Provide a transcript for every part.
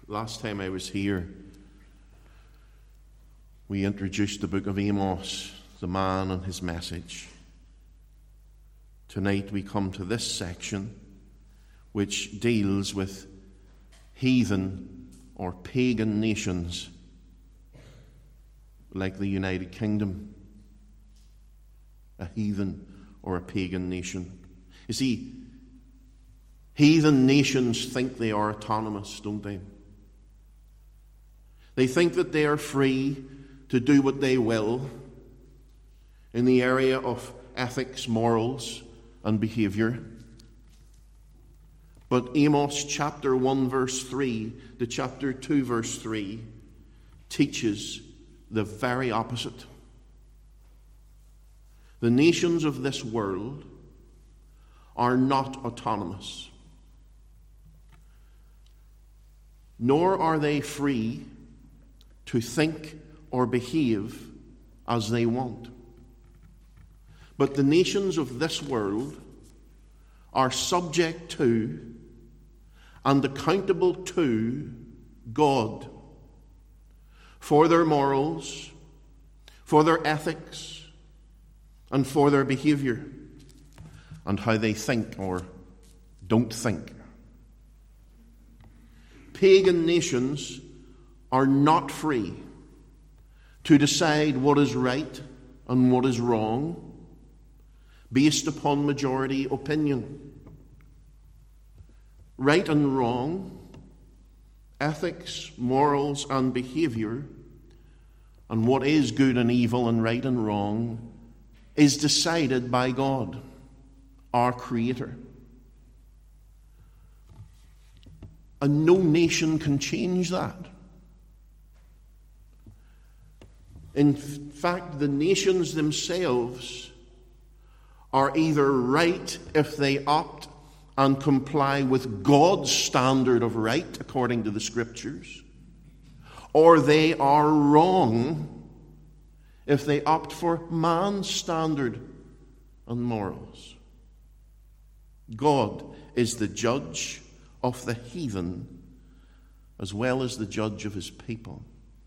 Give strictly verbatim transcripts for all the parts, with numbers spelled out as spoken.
Last time I was here, we introduced the book of Amos, the man and his message. Tonight we come to this section which deals with heathen or pagan nations like the United Kingdom, a heathen or a pagan nation. You see, heathen nations think they are autonomous, don't they? They think that they are free to do what they will in the area of ethics, morals, and behavior. But Amos chapter one verse three to chapter two verse three teaches the very opposite. The nations of this world are not autonomous, nor are they free to think or behave as they want. But the nations of this world are subject to and accountable to God for their morals, for their ethics, and for their behavior, and how they think or don't think. Pagan nations are not free to decide what is right and what is wrong based upon majority opinion. Right and wrong, ethics, morals, and behavior, and what is good and evil and right and wrong is decided by God, our Creator. And no nation can change that. In fact, the nations themselves are either right if they opt and comply with God's standard of right according to the Scriptures, or they are wrong if they opt for man's standard and morals. God is the judge of the heathen as well as the judge of his people.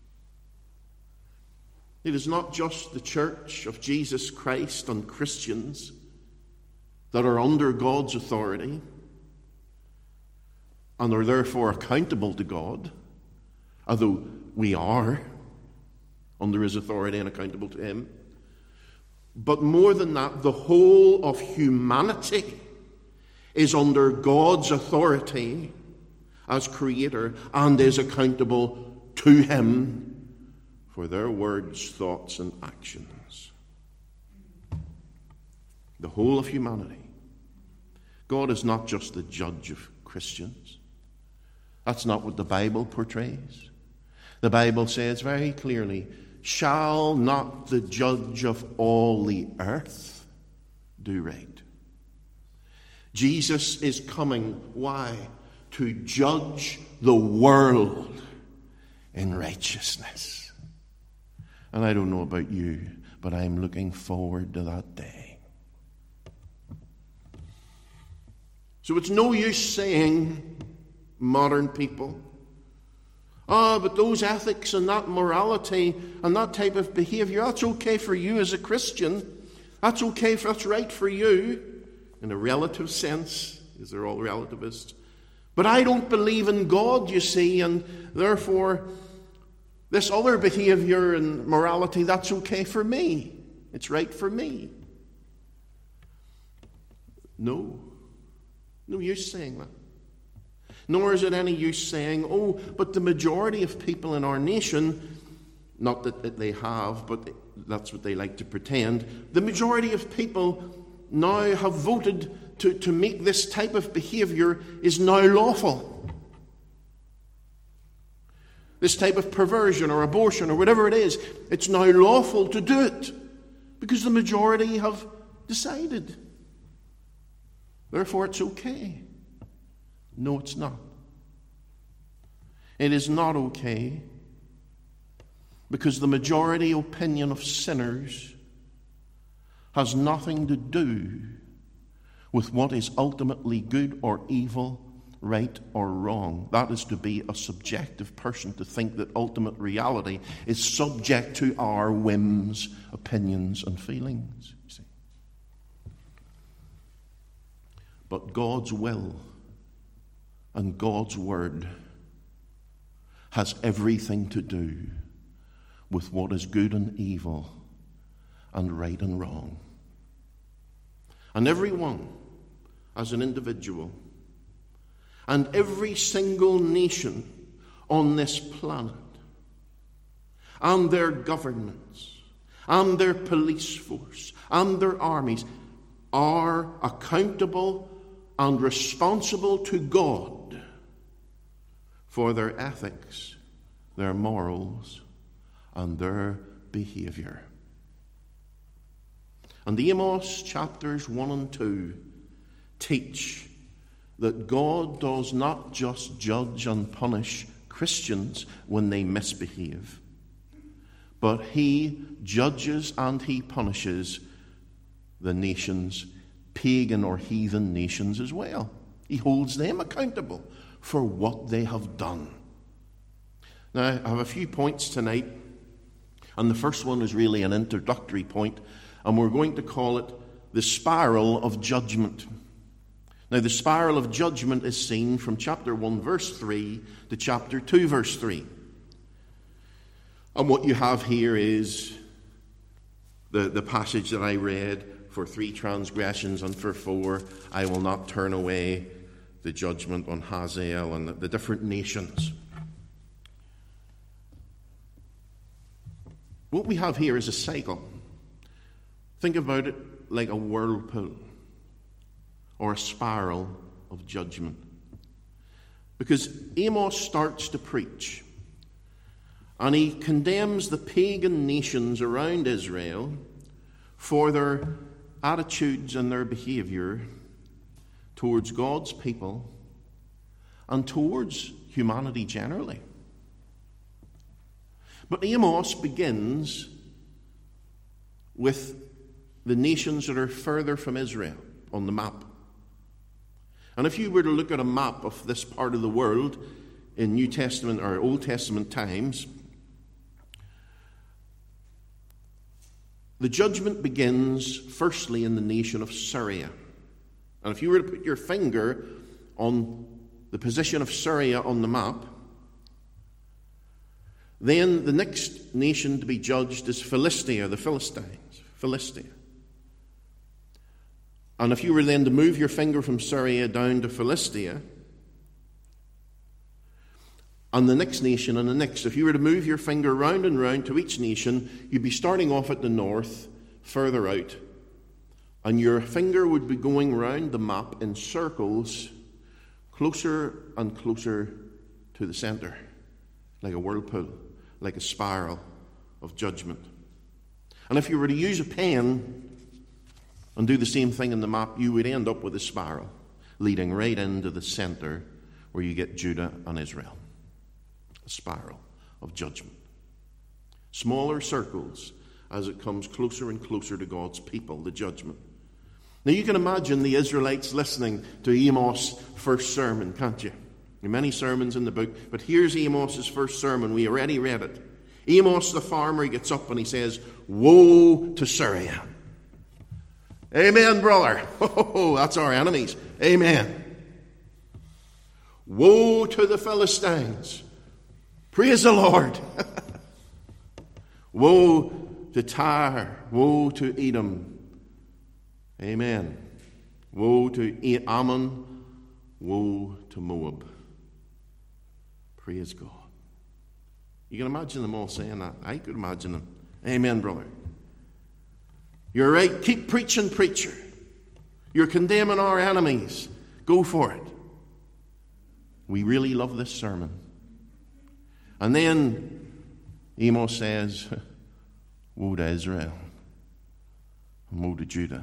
It is not just the church of Jesus Christ and Christians that are under God's authority and are therefore accountable to God, although we are under his authority and accountable to him. But more than that, the whole of humanity is under God's authority as Creator and is accountable to him for their words, thoughts, and actions. The whole of humanity. God is not just the judge of Christians. That's not what the Bible portrays. The Bible says very clearly, shall not the judge of all the earth do right? Jesus is coming. Why? To judge the world in righteousness. And I don't know about you, but I'm looking forward to that day. So it's no use saying, modern people, ah, oh, but those ethics and that morality and that type of behavior, that's okay for you as a Christian. That's okay, for, that's right for you, in a relative sense, because they're all relativists. But I don't believe in God, you see, and therefore this other behavior and morality, that's okay for me. It's right for me. No. No use saying that. Nor is it any use saying, oh, but the majority of people in our nation, not that they have, but that's what they like to pretend, the majority of people now have voted to, to make this type of behavior is now lawful. This type of perversion or abortion or whatever it is, it's now lawful to do it because the majority have decided. Therefore, it's okay. No, it's not. It is not okay because the majority opinion of sinners has nothing to do with what is ultimately good or evil right or wrong. That is to be a subjective person, to think that ultimate reality is subject to our whims, opinions, and feelings. You see. But God's will and God's word has everything to do with what is good and evil and right and wrong. And everyone, as an individual, and every single nation on this planet, and their governments, and their police force, and their armies, are accountable and responsible to God for their ethics, their morals, and their behavior. And Amos chapters one and two teach that God does not just judge and punish Christians when they misbehave, but he judges and he punishes the nations, pagan or heathen nations as well. He holds them accountable for what they have done. Now, I have a few points tonight, and the first one is really an introductory point, and we're going to call it the spiral of judgment. Now, the spiral of judgment is seen from chapter one, verse three, to chapter two, verse three. And what you have here is the, the passage that I read: for three transgressions and for four, I will not turn away the judgment on Hazael and the, the different nations. What we have here is a cycle. Think about it like a whirlpool or a spiral of judgment. Because Amos starts to preach, and he condemns the pagan nations around Israel for their attitudes and their behavior towards God's people and towards humanity generally. But Amos begins with the nations that are further from Israel on the map. And if you were to look at a map of this part of the world in New Testament or Old Testament times, the judgment begins firstly in the nation of Syria. And if you were to put your finger on the position of Syria on the map, then the next nation to be judged is Philistia, the Philistines. Philistia. And if you were then to move your finger from Syria down to Philistia, and the next nation and the next, if you were to move your finger round and round to each nation, you'd be starting off at the north, further out, and your finger would be going round the map in circles, closer and closer to the center, like a whirlpool, like a spiral of judgment. And if you were to use a pen and do the same thing in the map, you would end up with a spiral leading right into the center where you get Judah and Israel. A spiral of judgment. Smaller circles as it comes closer and closer to God's people, the judgment. Now you can imagine the Israelites listening to Amos' first sermon, can't you? There are many sermons in the book, but here's Amos' first sermon. We already read it. Amos the farmer gets up and he says, "Woe to Syria." Amen, brother. Oh, that's our enemies. Amen. Woe to the Philistines. Praise the Lord. Woe to Tyre. Woe to Edom. Amen. Woe to Ammon. Woe to Moab. Praise God. You can imagine them all saying that. I could imagine them. Amen, brother. You're right. Keep preaching, preacher. You're condemning our enemies. Go for it. We really love this sermon. And then Amos says, woe to Israel, and woe to Judah.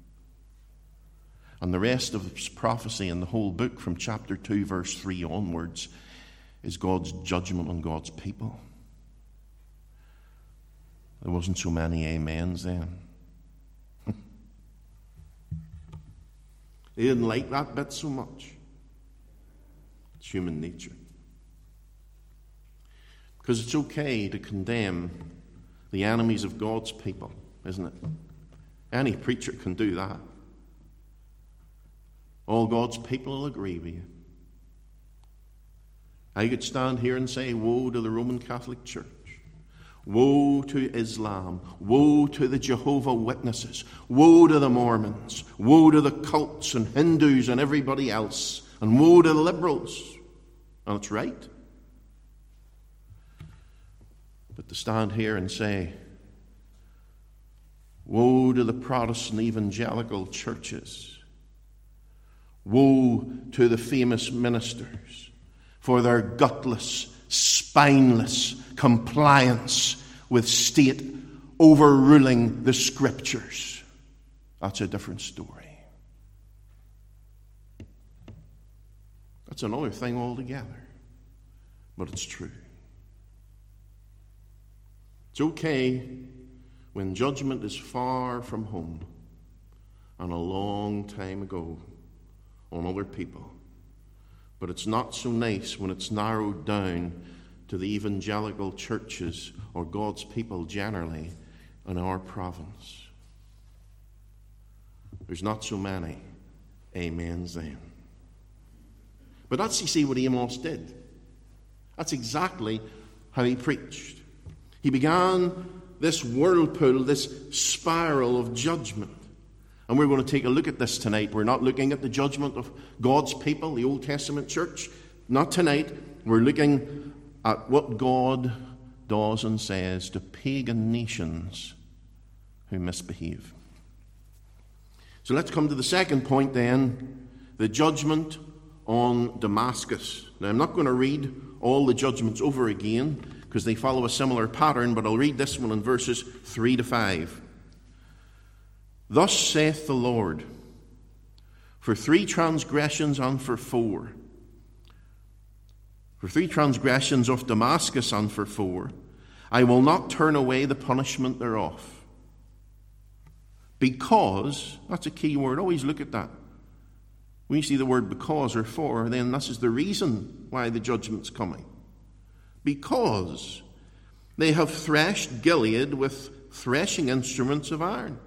And the rest of this prophecy in the whole book from chapter two, verse three onwards is God's judgment on God's people. There wasn't so many amens then. They didn't like that bit so much. It's human nature. Because it's okay to condemn the enemies of God's people, isn't it? Any preacher can do that. All God's people will agree with you. I could stand here and say, woe to the Roman Catholic Church. Woe to Islam. Woe to the Jehovah's Witnesses. Woe to the Mormons. Woe to the cults and Hindus and everybody else. And woe to the liberals. And it's right. But to stand here and say, woe to the Protestant evangelical churches. Woe to the famous ministers for their gutless, spineless compliance with state overruling the Scriptures. That's a different story. That's another thing altogether. But it's true. It's okay when judgment is far from home and a long time ago on other people. But it's not so nice when it's narrowed down to the evangelical churches or God's people generally in our province. There's not so many amens then. But that's, you see, what Amos did. That's exactly how he preached. He began this whirlpool, this spiral of judgment. And we're going to take a look at this tonight. We're not looking at the judgment of God's people, the Old Testament church. Not tonight. We're looking at what God does and says to pagan nations who misbehave. So let's come to the second point then, the judgment on Damascus. Now, I'm not going to read all the judgments over again because they follow a similar pattern, but I'll read this one in verses three to five. Thus saith the Lord, for three transgressions and for four, for three transgressions of Damascus and for four, I will not turn away the punishment thereof. Because, that's a key word, always look at that. When you see the word because or for, then this is the reason why the judgment's coming. Because they have threshed Gilead with threshing instruments of iron.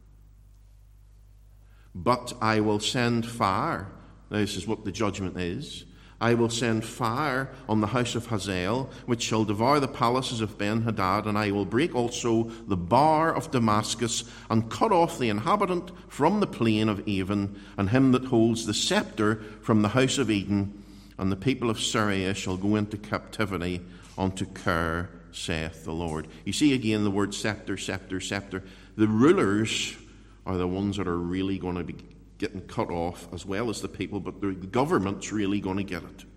But I will send fire. Now, this is what the judgment is. I will send fire on the house of Hazael, which shall devour the palaces of Ben-Hadad, and I will break also the bar of Damascus, and cut off the inhabitant from the plain of Avon, and him that holds the scepter from the house of Eden, and the people of Syria shall go into captivity unto Kir, saith the Lord. You see again the word scepter, scepter, scepter. The rulers are the ones that are really going to be getting cut off, as well as the people, but the government's really going to get it.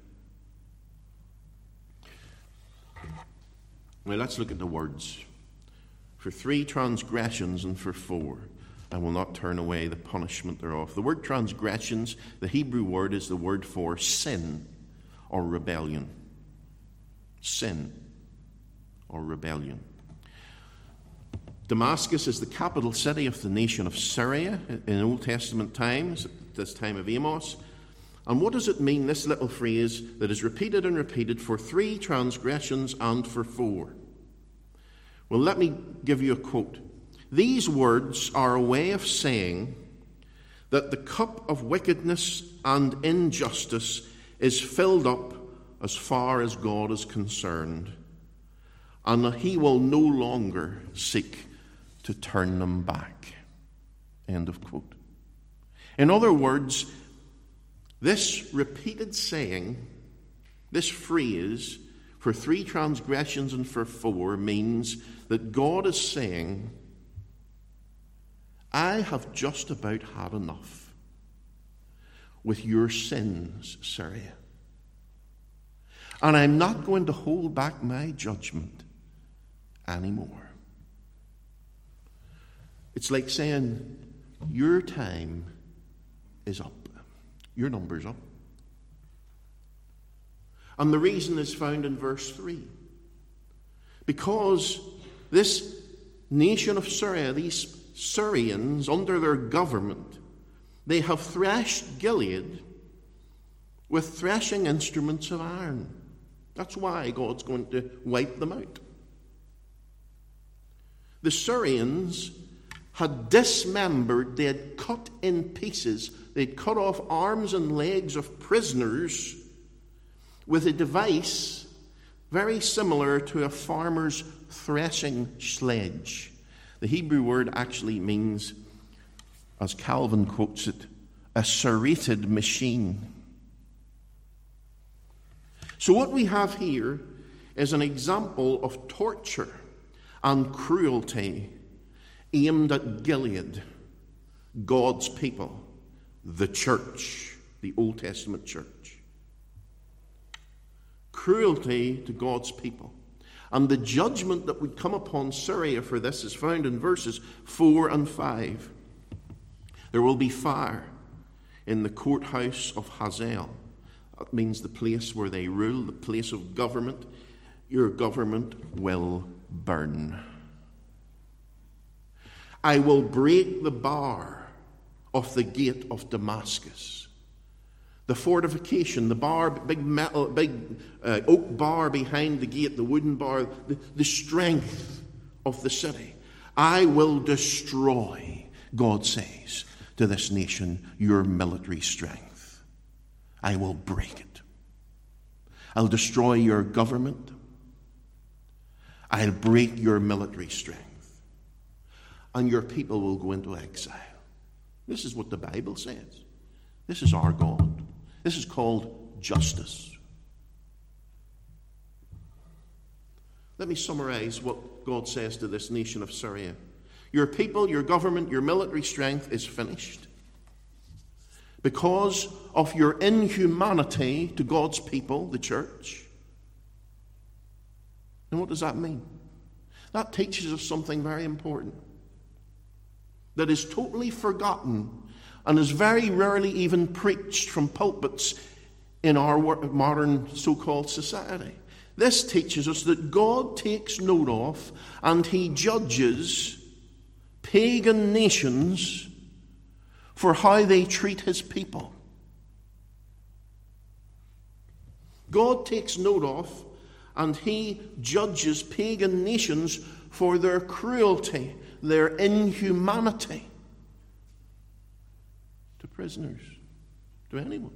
Well, let's look at the words. For three transgressions and for four, I will not turn away the punishment thereof. The word transgressions, the Hebrew word is the word for sin or rebellion. Sin or rebellion. Damascus is the capital city of the nation of Syria in Old Testament times, at this time of Amos. And what does it mean, this little phrase that is repeated and repeated, for three transgressions and for four? Well, let me give you a quote. These words are a way of saying that the cup of wickedness and injustice is filled up as far as God is concerned, and that he will no longer seek to turn them back. End of quote. In other words, this repeated saying, this phrase, for three transgressions and for four, means that God is saying, I have just about had enough with your sins, Syria. And I'm not going to hold back my judgment anymore. It's like saying, your time is up. Your number's up. And the reason is found in verse three. Because this nation of Syria, these Syrians under their government, they have threshed Gilead with threshing instruments of iron. That's why God's going to wipe them out. The Syrians had dismembered, they had cut in pieces, they'd cut off arms and legs of prisoners with a device very similar to a farmer's threshing sledge. The Hebrew word actually means, as Calvin quotes it, a serrated machine. So what we have here is an example of torture and cruelty aimed at Gilead, God's people, the church, the Old Testament church. Cruelty to God's people. And the judgment that would come upon Syria for this is found in verses four and five. There will be fire in the courthouse of Hazael. That means the place where they rule, the place of government. Your government will burn. I will break the bar of the gate of Damascus. The fortification, the bar, big metal, big uh, oak bar behind the gate, the wooden bar, the, the strength of the city. I will destroy, God says to this nation, your military strength. I will break it. I'll destroy your government. I'll break your military strength. And your people will go into exile. This is what the Bible says. This is our God. This is called justice. Let me summarize what God says to this nation of Syria. Your people, your government, your military strength is finished. Because of your inhumanity to God's people, the church. And what does that mean? That teaches us something very important. That is totally forgotten and is very rarely even preached from pulpits in our modern so-called society. This teaches us that God takes note of and he judges pagan nations for how they treat his people. God takes note of and he judges pagan nations for their cruelty, their inhumanity to prisoners, to anyone.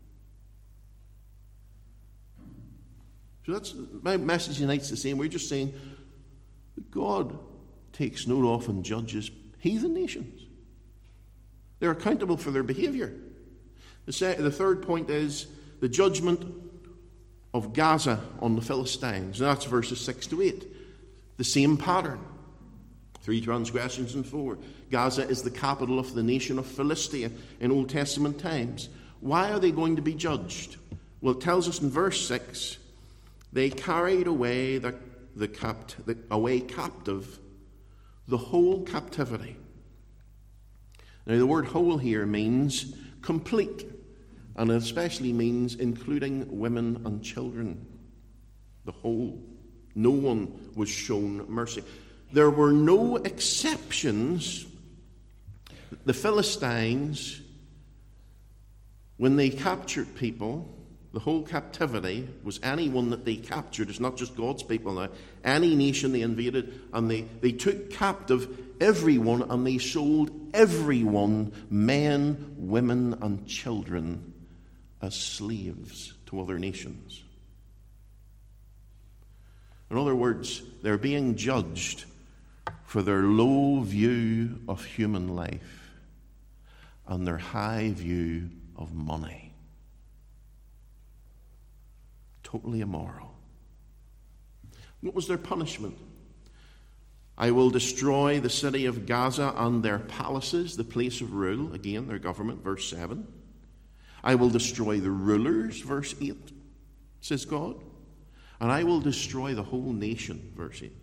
So that's my message tonight's the same. We're just saying that God takes note of and judges heathen nations. They're accountable for their behavior. The, se- the third point is the judgment of Gaza on the Philistines. And that's verses six to eight. The same pattern. Three transgressions and four. Gaza is the capital of the nation of Philistia in Old Testament times. Why are they going to be judged? Well, it tells us in verse six, they carried away the, the, capt, the away captive the whole captivity. Now, the word whole here means complete, and it especially means including women and children. The whole. No one was shown mercy. There were no exceptions. The Philistines, when they captured people, the whole captivity was anyone that they captured. It's not just God's people now. Any nation they invaded, and they, they took captive everyone, and they sold everyone, men, women, and children, as slaves to other nations. In other words, they're being judged for their low view of human life and their high view of money. Totally immoral. What was their punishment? I will destroy the city of Gaza and their palaces, the place of rule, again, their government, verse seven. I will destroy the rulers, verse eight, says God. And I will destroy the whole nation, verse eight.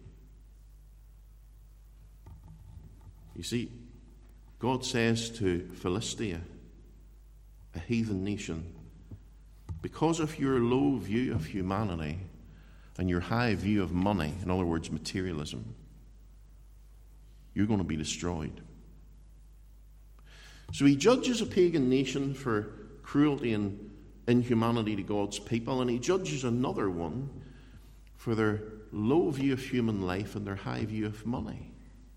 You see, God says to Philistia, a heathen nation, because of your low view of humanity and your high view of money, in other words, materialism, you're going to be destroyed. So he judges a pagan nation for cruelty and inhumanity to God's people, and he judges another one for their low view of human life and their high view of money.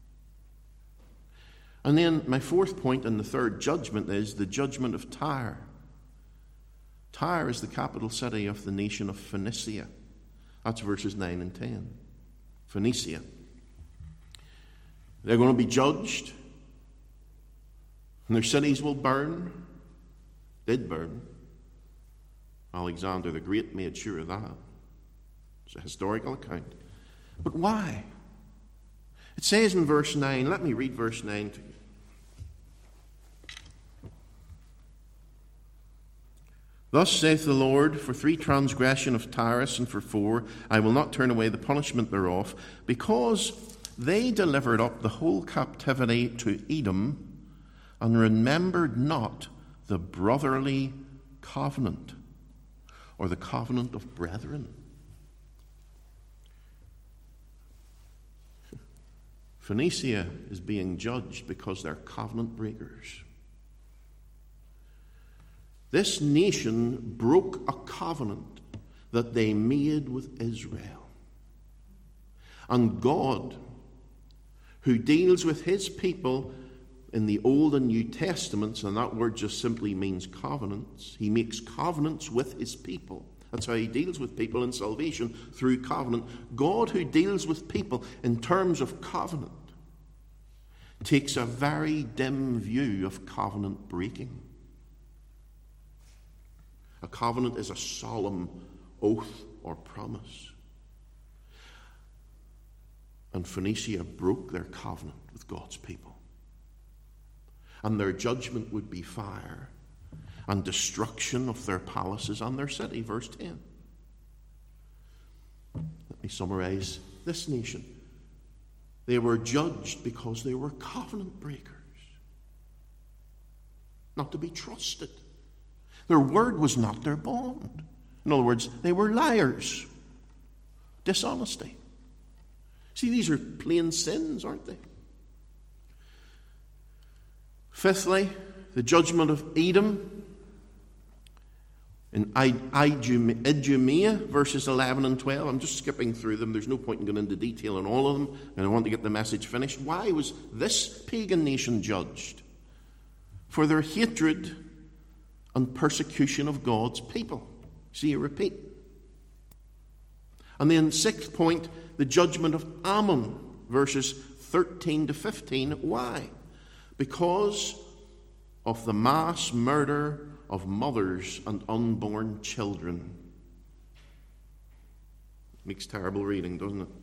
And then my fourth point in the third judgment is the judgment of Tyre. Tyre is the capital city of the nation of Phoenicia. That's verses nine and ten. Phoenicia. They're going to be judged, and their cities will burn. Did burn. Alexander the Great made sure of that. It's a historical account. But why? It says in verse nine, let me read verse nine to you. Thus saith the Lord, for three transgression of Tyrus, and for four, I will not turn away the punishment thereof, because they delivered up the whole captivity to Edom, and remembered not the brotherly covenant, or the covenant of brethren. Phoenicia is being judged because they're covenant breakers. This nation broke a covenant that they made with Israel. And God, who deals with his people in the Old and New Testaments, and that word just simply means covenants, he makes covenants with his people. That's how he deals with people in salvation, through covenant. God, who deals with people in terms of covenant, takes a very dim view of covenant breaking. A covenant is a solemn oath or promise. And Phoenicia broke their covenant with God's people. And their judgment would be fire and destruction of their palaces and their city. Verse ten. Let me summarize this nation. They were judged because they were covenant breakers, not to be trusted. Their word was not their bond. In other words, they were liars. Dishonesty. See, these are plain sins, aren't they? Fifthly, the judgment of Edom. In Idumea, verses eleven and twelve. I'm just skipping through them. There's no point in going into detail on all of them, and I want to get the message finished. Why was this pagan nation judged? For their hatred and persecution of God's people. See, you repeat. And then, sixth point, the judgment of Ammon, verses thirteen to fifteen. Why? Because of the mass murder of mothers and unborn children. Makes terrible reading, doesn't it?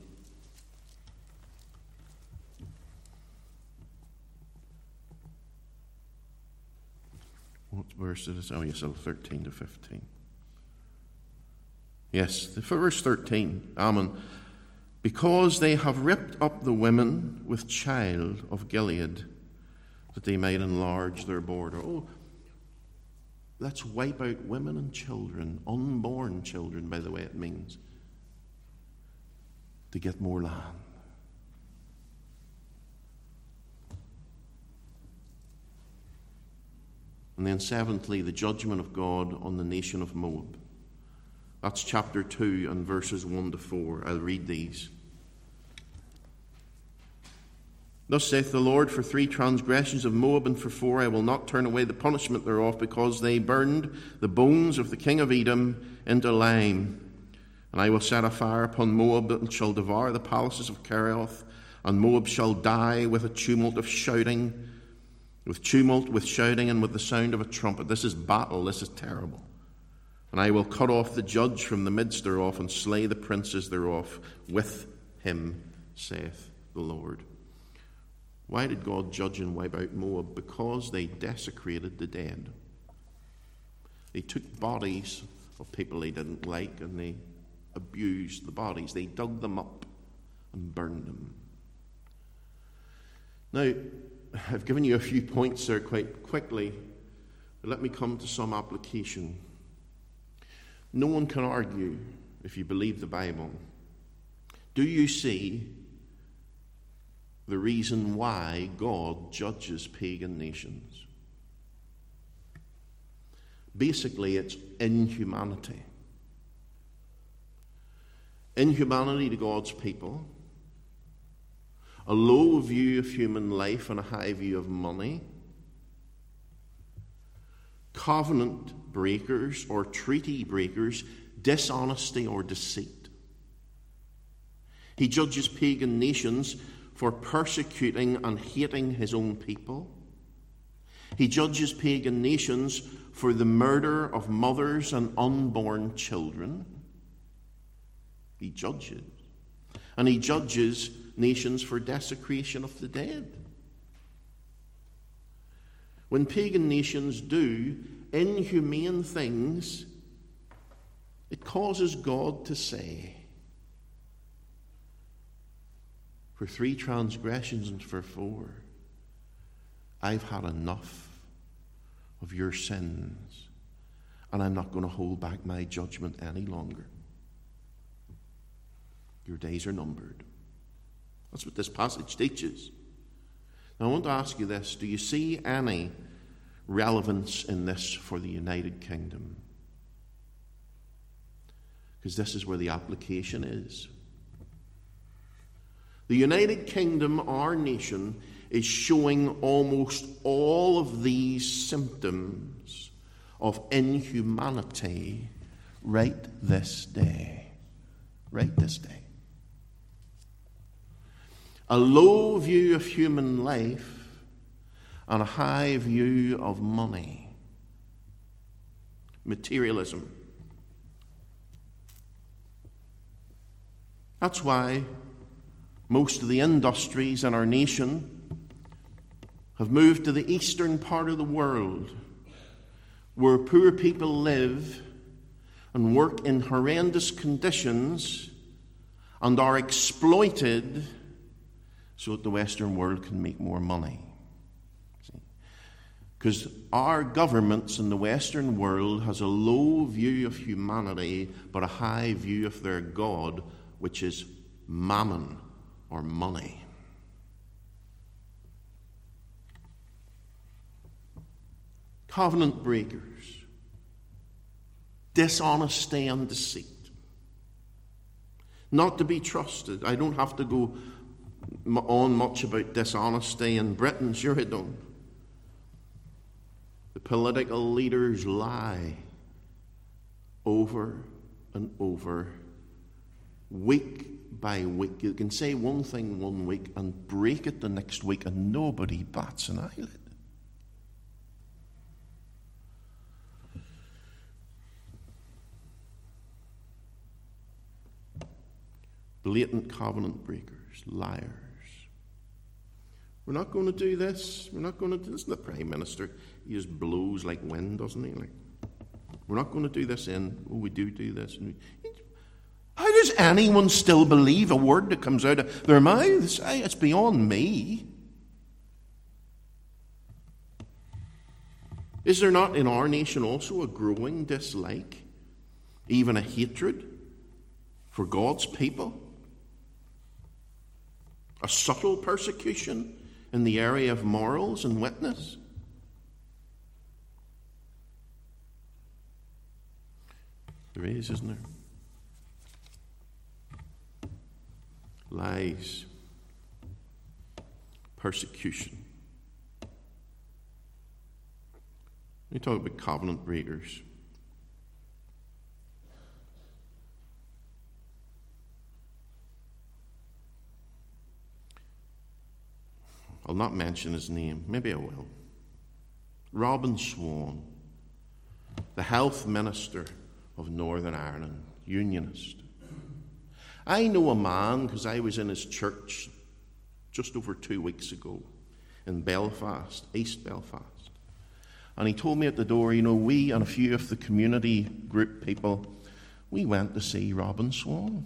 What verse is it? Oh, yes, thirteen to fifteen. Yes, the verse thirteen, Ammon. Because they have ripped up the women with child of Gilead, that they might enlarge their border. Oh, let's wipe out women and children, unborn children, by the way it means, to get more land. And then seventhly, the judgment of God on the nation of Moab. That's chapter two and verses one to four. I'll read these. Thus saith the Lord, for three transgressions of Moab, and for four I will not turn away the punishment thereof, because they burned the bones of the king of Edom into lime. And I will set a fire upon Moab, and shall devour the palaces of Kerioth, and Moab shall die with a tumult of shouting, with tumult, with shouting, and with the sound of a trumpet. This is battle, this is terrible. And I will cut off the judge from the midst thereof, and slay the princes thereof with him, saith the Lord. Why did God judge and wipe out Moab? Because they desecrated the dead. They took bodies of people they didn't like, and they abused the bodies. They dug them up and burned them. Now, I've given you a few points there quite quickly, but let me come to some application. No one can argue, if you believe the Bible. Do you see the reason why God judges pagan nations? Basically, it's inhumanity. Inhumanity to God's people, a low view of human life and a high view of money, covenant breakers or treaty breakers, dishonesty or deceit. He judges pagan nations for persecuting and hating his own people. He judges pagan nations for the murder of mothers and unborn children. He judges. And he judges nations for desecration of the dead. When pagan nations do inhumane things, it causes God to say, for three transgressions and for four, I've had enough of your sins, and I'm not going to hold back my judgment any longer. Your days are numbered. That's what this passage teaches. Now, I want to ask you this. Do you see any relevance in this for the United Kingdom? Because this is where the application is. The United Kingdom, our nation, is showing almost all of these symptoms of inhumanity right this day. Right this day. A low view of human life and a high view of money. Materialism. That's why most of the industries in our nation have moved to the eastern part of the world, where poor people live and work in horrendous conditions and are exploited so that the Western world can make more money. Because our governments in the Western world has a low view of humanity, but a high view of their God, which is mammon, or money. Covenant breakers, dishonesty and deceit, not to be trusted. I don't have to go on much about dishonesty in Britain, sure I don't. The political leaders lie over and over, week by week. You can say one thing one week and break it the next week, and nobody bats an eyelid. Blatant covenant breakers, liars. We're not going to do this. We're not going to do this. The Prime Minister, he just blows like wind, doesn't he? Like, we're not going to do this in. Oh, we do do this. And we, how does anyone still believe a word that comes out of their mouths? It's beyond me. Is there not in our nation also a growing dislike, even a hatred for God's people? A subtle persecution in the area of morals and witness? There is, isn't there? Lies, persecution. We talk about covenant breakers. I'll not mention his name. Maybe I will. Robin Swan, the health minister of Northern Ireland, unionist. I know a man, because I was in his church just over two weeks ago in Belfast, East Belfast. And he told me at the door, you know, we and a few of the community group people, we went to see Robin Swan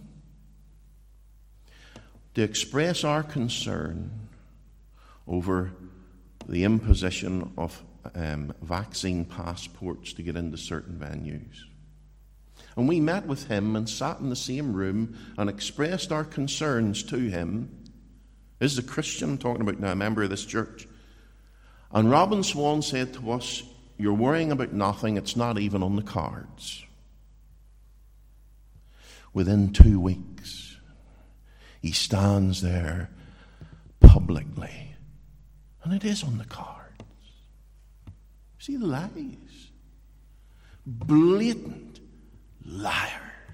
to express our concern over the imposition of um, vaccine passports to get into certain venues. And we met with him and sat in the same room and expressed our concerns to him. This is a Christian I'm talking about now, a member of this church. And Robin Swan said to us, you're worrying about nothing. It's not even on the cards. Within two weeks, he stands there publicly, and it is on the cards. See the lies? Blatant liars.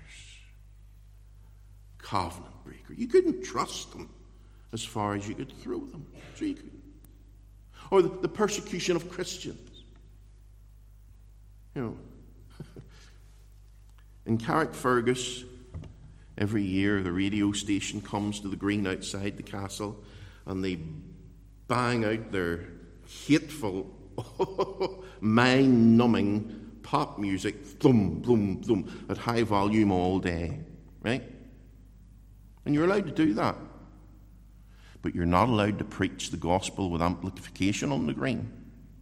Covenant breaker. You couldn't trust them as far as you could throw them. So you could. Or the, the persecution of Christians. You know, in Carrickfergus, every year the radio station comes to the green outside the castle and they bang out their hateful, mind-numbing pop music, thum, thum, thum, at high volume all day, right? And you're allowed to do that. But you're not allowed to preach the gospel with amplification on the green.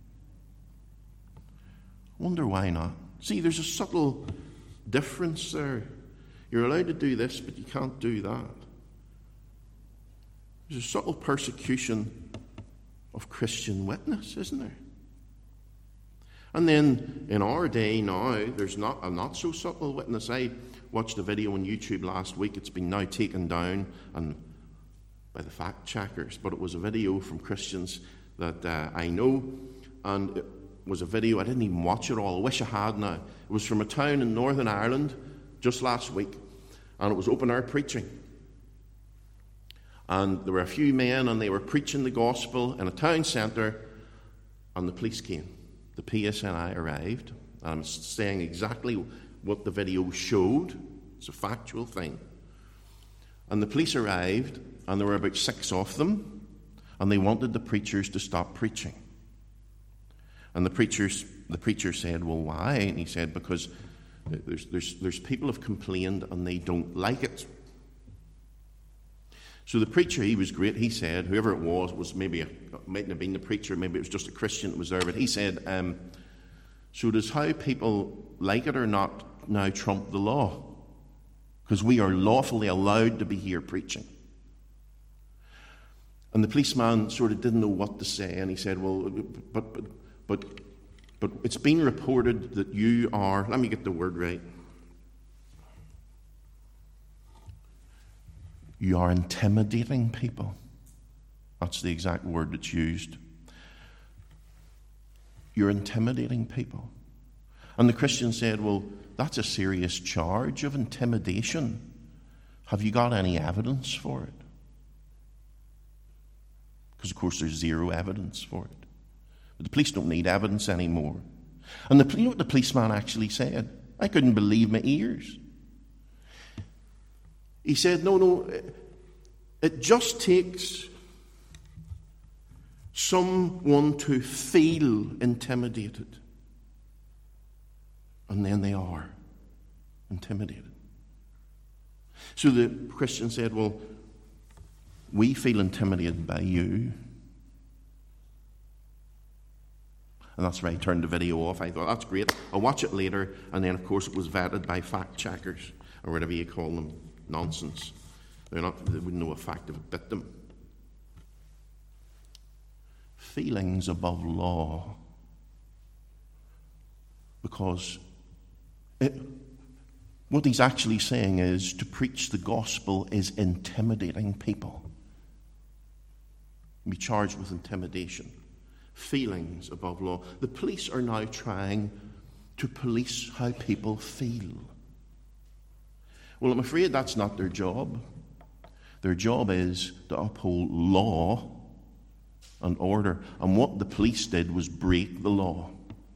I wonder why not. See, there's a subtle difference there. You're allowed to do this, but you can't do that. There's a subtle persecution of Christian witness, isn't there? And then in our day now, there's not a not so subtle witness. I watched a video on YouTube last week. It's been now taken down and by the fact checkers, but it was a video from Christians that uh, I know, and it was a video, I didn't even watch it all, I wish I had now. It was from a town in Northern Ireland just last week, and it was open air preaching. And there were a few men, and they were preaching the gospel in a town centre, and the police came. The P S N I arrived, and I'm saying exactly what the video showed. It's a factual thing. And the police arrived, and there were about six of them, and they wanted the preachers to stop preaching. And the preachers, the preacher said, well, why? And he said, because there's, there's, there's people have complained, and they don't like it. So the preacher, he was great. He said, whoever it was, was maybe, a, mightn't have been the preacher, maybe it was just a Christian that was there, but he said, um, so does how people like it or not now trump the law? Because we are lawfully allowed to be here preaching. And the policeman sort of didn't know what to say, and he said, well, but, but, but, but it's been reported that you are, let me get the word right, you are intimidating people. That's the exact word that's used. You're intimidating people. And the Christian said, well, that's a serious charge of intimidation. Have you got any evidence for it? Because, of course, there's zero evidence for it. But the police don't need evidence anymore. And the, you know what the policeman actually said? I couldn't believe my ears. He said, no, no, it just takes someone to feel intimidated. And then they are intimidated. So the Christian said, well, we feel intimidated by you. And that's why I turned the video off. I thought, that's great. I'll watch it later. And then, of course, it was vetted by fact checkers, or whatever you call them. Nonsense. They're not, they wouldn't know a fact if it bit them. Feelings above law. Because it, what he's actually saying is to preach the gospel is intimidating people. Be charged with intimidation. Feelings above law. The police are now trying to police how people feel. Well, I'm afraid that's not their job. Their job is to uphold law and order. And what the police did was break the law.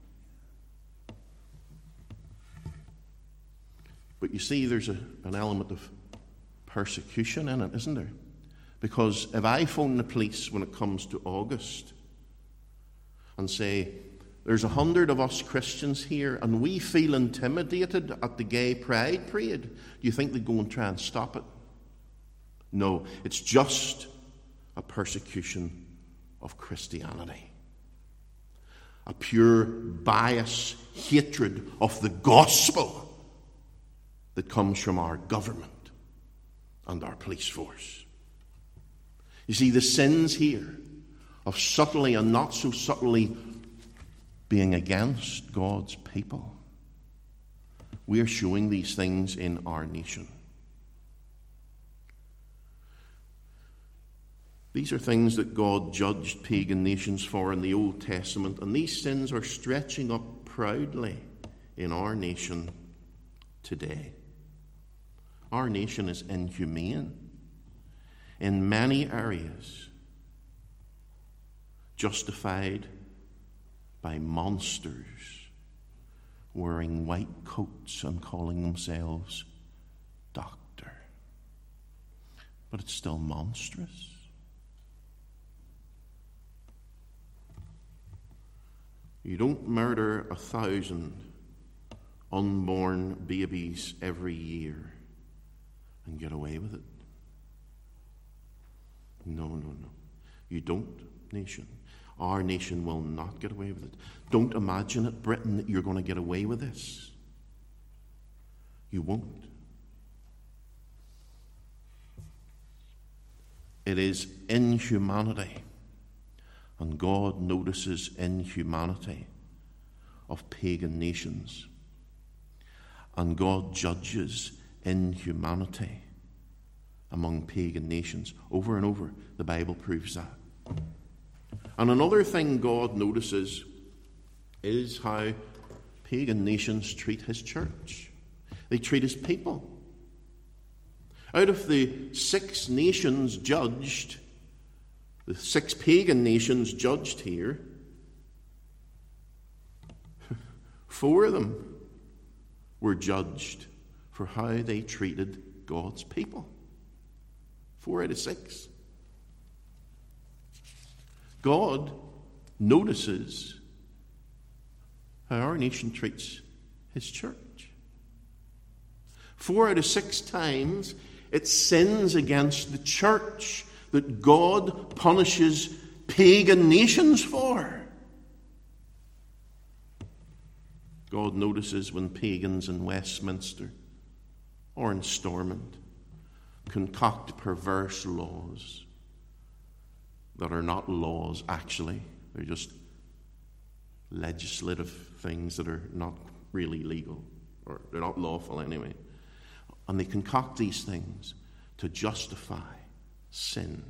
But you see, there's a, an element of persecution in it, isn't there? Because if I phone the police when it comes to August and say, there's a hundred of us Christians here and we feel intimidated at the gay pride parade, do you think they'd go and try and stop it? No, it's just a persecution of Christianity. A pure bias, hatred of the gospel that comes from our government and our police force. You see, the sins here of subtly and not so subtly being against God's people. We are showing these things in our nation. These are things that God judged pagan nations for in the Old Testament, and these sins are stretching up proudly in our nation today. Our nation is inhumane in many areas, justified by monsters wearing white coats and calling themselves doctor. But it's still monstrous. You don't murder a thousand unborn babies every year and get away with it. No, no, no. You don't, nation. Our nation will not get away with it. Don't imagine at Britain that you're going to get away with this. You won't. It is inhumanity. And God notices inhumanity of pagan nations. And God judges inhumanity among pagan nations. Over and over, the Bible proves that. And another thing God notices is how pagan nations treat his church. They treat his people. Out of the six nations judged, the six pagan nations judged here, four of them were judged for how they treated God's people. Four out of six. God notices how our nation treats his church. Four out of six times it sins against the church that God punishes pagan nations for. God notices when pagans in Westminster or in Stormont concoct perverse laws that are not laws actually. They're just legislative things that are not really legal, or they're not lawful anyway. And they concoct these things to justify sin.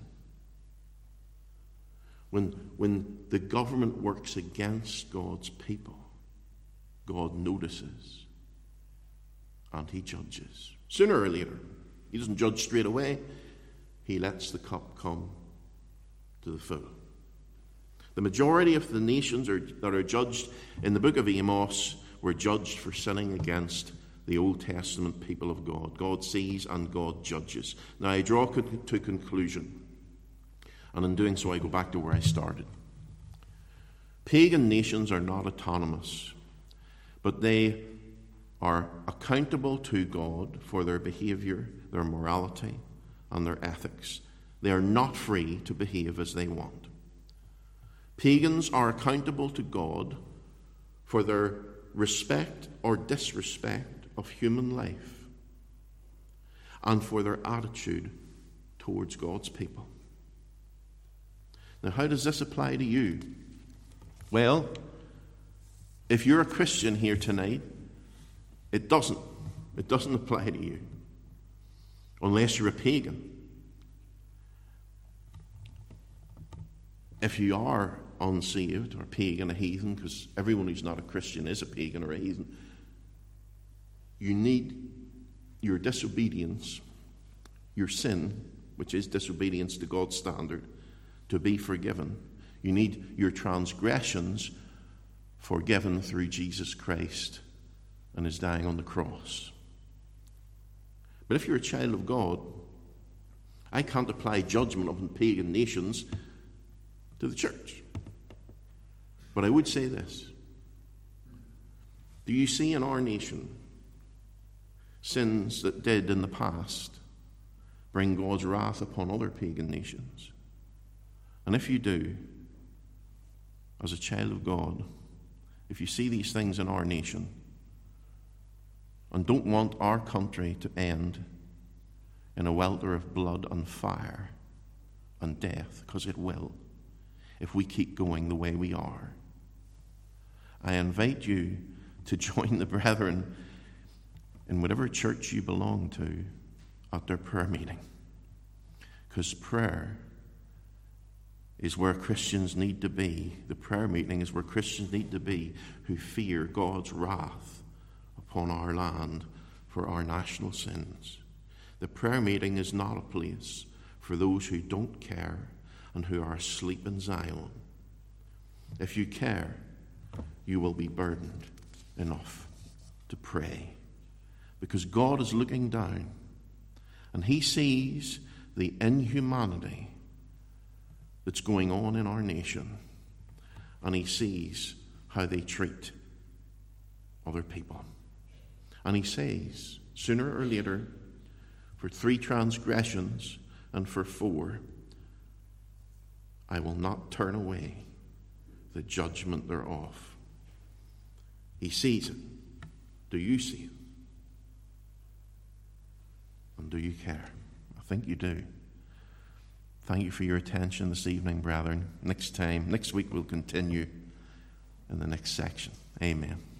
When, when the government works against God's people, God notices and he judges. Sooner or later. He doesn't judge straight away. He lets the cup come to the full. The majority of the nations are, that are judged in the book of Amos were judged for sinning against the Old Testament people of God. God sees and God judges. Now I draw to conclusion, and in doing so I go back to where I started. Pagan nations are not autonomous, but they are accountable to God for their behavior, their morality, and their ethics. They are not free to behave as they want. Pagans are accountable to God for their respect or disrespect of human life and for their attitude towards God's people. Now, how does this apply to you? Well, if you're a Christian here tonight, it doesn't. It doesn't apply to you unless you're a pagan. If you are unsaved or pagan, a heathen, because everyone who's not a Christian is a pagan or a heathen, you need your disobedience, your sin, which is disobedience to God's standard, to be forgiven. You need your transgressions forgiven through Jesus Christ and his dying on the cross. But if you're a child of God, I can't apply judgment on pagan nations to the church. But I would say this. Do you see in our nation sins that did in the past bring God's wrath upon other pagan nations? And if you do, as a child of God, if you see these things in our nation and don't want our country to end in a welter of blood and fire and death, because it will, if we keep going the way we are, I invite you to join the brethren in whatever church you belong to at their prayer meeting. Because prayer is where Christians need to be. The prayer meeting is where Christians need to be who fear God's wrath upon our land for our national sins. The prayer meeting is not a place for those who don't care and who are asleep in Zion. If you care, you will be burdened enough to pray. Because God is looking down and he sees the inhumanity that's going on in our nation, and he sees how they treat other people. And he says, sooner or later, for three transgressions and for four, I will not turn away the judgment thereof. He sees it. Do you see it? And do you care? I think you do. Thank you for your attention this evening, brethren. Next time, next week we'll continue in the next section. Amen.